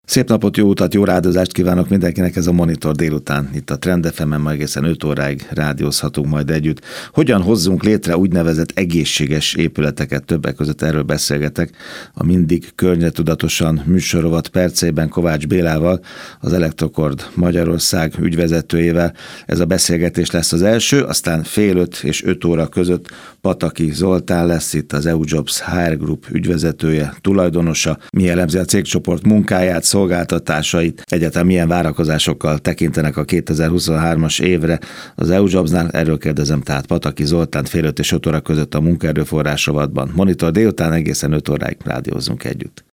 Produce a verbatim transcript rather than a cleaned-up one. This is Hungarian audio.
Szép napot, jó utat, jó rádozást kívánok mindenkinek, ez a Monitor délután. Itt a Trend ef emen ma egészen öt óráig rádiózhatunk majd együtt. Hogyan hozzunk létre úgynevezett egészséges épületeket, többek között erről beszélgetek a mindig környezetudatosan műsorovat percében Kovács Bélával, az Electrocord Magyarország ügyvezetőjével. Ez a beszélgetés lesz az első, aztán fél öt és öt óra között Pataki Zoltán lesz itt, az e u Jobs há er Group ügyvezetője, tulajdonosa. Mi jellemzi a cégcsoport munkáját, szolgáltatásait, egyáltalán milyen várakozásokkal tekintenek a kétezer-huszonhármas évre az e u Jobsnál. Erről kérdezem tehát Pataki Zoltánt fél öt és öt óra között a munkaerőforrás rovatban. Monitor délután egészen öt óráig rádiózzunk együtt.